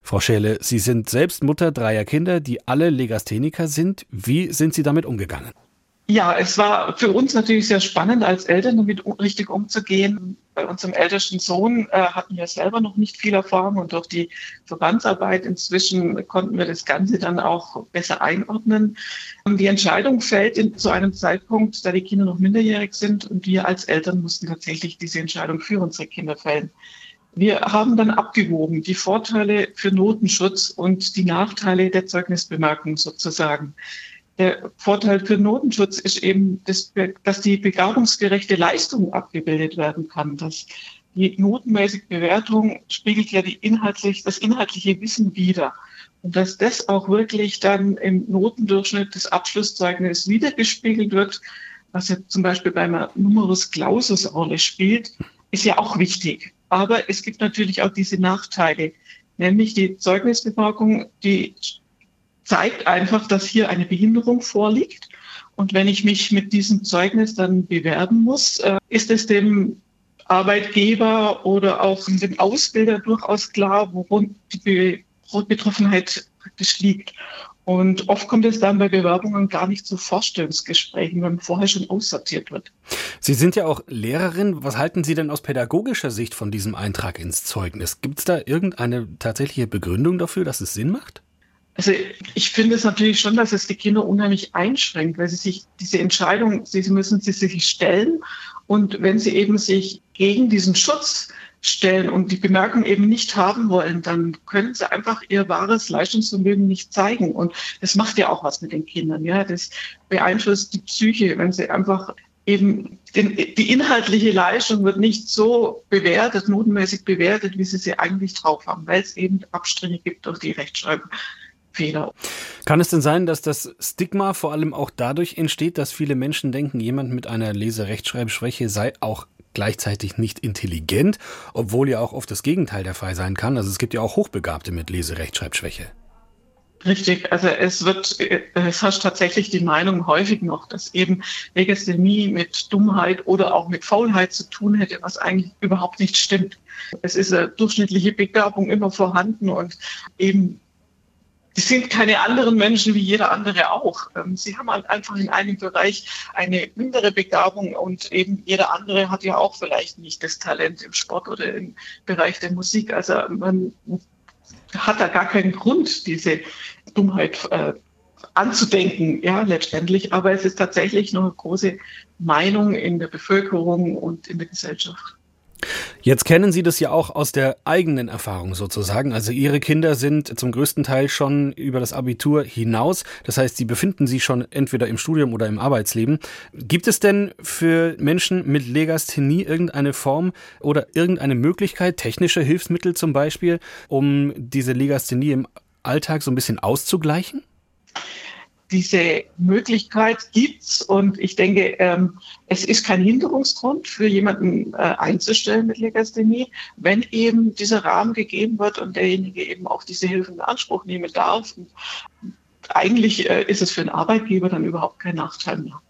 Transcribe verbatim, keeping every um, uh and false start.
Frau Scheele, Sie sind selbst Mutter dreier Kinder, die alle Legastheniker sind. Wie sind Sie damit umgegangen? Ja, es war für uns natürlich sehr spannend, als Eltern damit richtig umzugehen. Bei unserem ältesten Sohn äh, hatten wir selber noch nicht viel Erfahrung und durch die Verbandsarbeit inzwischen konnten wir das Ganze dann auch besser einordnen. Die Entscheidung fällt in, zu einem Zeitpunkt, da die Kinder noch minderjährig sind und wir als Eltern mussten tatsächlich diese Entscheidung für unsere Kinder fällen. Wir haben dann abgewogen die Vorteile für Notenschutz und die Nachteile der Zeugnisbemerkung sozusagen. Der Vorteil für Notenschutz ist eben, dass, dass die begabungsgerechte Leistung abgebildet werden kann. Dass die notenmäßige Bewertung spiegelt ja die inhaltlich, das inhaltliche Wissen wider. Und dass das auch wirklich dann im Notendurchschnitt des Abschlusszeugnisses wiedergespiegelt wird, was ja zum Beispiel beim Numerus Clausus eine Rolle spielt, ist ja auch wichtig. Aber es gibt natürlich auch diese Nachteile, nämlich die Zeugnisbemerkung, die zeigt einfach, dass hier eine Behinderung vorliegt. Und wenn ich mich mit diesem Zeugnis dann bewerben muss, ist es dem Arbeitgeber oder auch dem Ausbilder durchaus klar, worum die Betroffenheit praktisch liegt. Und oft kommt es dann bei Bewerbungen gar nicht zu Vorstellungsgesprächen, wenn vorher schon aussortiert wird. Sie sind ja auch Lehrerin. Was halten Sie denn aus pädagogischer Sicht von diesem Eintrag ins Zeugnis? Gibt es da irgendeine tatsächliche Begründung dafür, dass es Sinn macht? Also ich finde es natürlich schon, dass es die Kinder unheimlich einschränkt, weil sie sich diese Entscheidung, sie müssen sie sich stellen. Und wenn sie eben sich gegen diesen Schutz stellen und die Bemerkung eben nicht haben wollen, dann können sie einfach ihr wahres Leistungsvermögen nicht zeigen. Und das macht ja auch was mit den Kindern. Ja, das beeinflusst die Psyche, wenn sie einfach eben den, die inhaltliche Leistung wird nicht so bewertet, notenmäßig bewertet, wie sie sie eigentlich drauf haben, weil es eben Abstriche gibt durch die Rechtschreibung. Fehler. Kann es denn sein, dass das Stigma vor allem auch dadurch entsteht, dass viele Menschen denken, jemand mit einer Lese-Rechtschreibschwäche sei auch gleichzeitig nicht intelligent, obwohl ja auch oft das Gegenteil der Fall sein kann? Also es gibt ja auch Hochbegabte mit Lese-Rechtschreibschwäche. Richtig, also es wird, es herrscht tatsächlich die Meinung häufig noch, dass eben Legasthenie mit Dummheit oder auch mit Faulheit zu tun hätte, was eigentlich überhaupt nicht stimmt. Es ist eine durchschnittliche Begabung immer vorhanden und eben die sind keine anderen Menschen wie jeder andere auch. Sie haben halt einfach in einem Bereich eine mindere Begabung und eben jeder andere hat ja auch vielleicht nicht das Talent im Sport oder im Bereich der Musik. Also man hat da gar keinen Grund, diese Dummheit äh, anzudenken, ja, letztendlich. Aber es ist tatsächlich noch eine große Meinung in der Bevölkerung und in der Gesellschaft. Jetzt kennen Sie das ja auch aus der eigenen Erfahrung sozusagen. Also Ihre Kinder sind zum größten Teil schon über das Abitur hinaus. Das heißt, Sie befinden sich schon entweder im Studium oder im Arbeitsleben. Gibt es denn für Menschen mit Legasthenie irgendeine Form oder irgendeine Möglichkeit, technische Hilfsmittel zum Beispiel, um diese Legasthenie im Alltag so ein bisschen auszugleichen? Diese Möglichkeit gibt's und ich denke, ähm, es ist kein Hinderungsgrund für jemanden äh, einzustellen mit Legasthenie, wenn eben dieser Rahmen gegeben wird und derjenige eben auch diese Hilfe in Anspruch nehmen darf. Und eigentlich äh, ist es für einen Arbeitgeber dann überhaupt kein Nachteil mehr.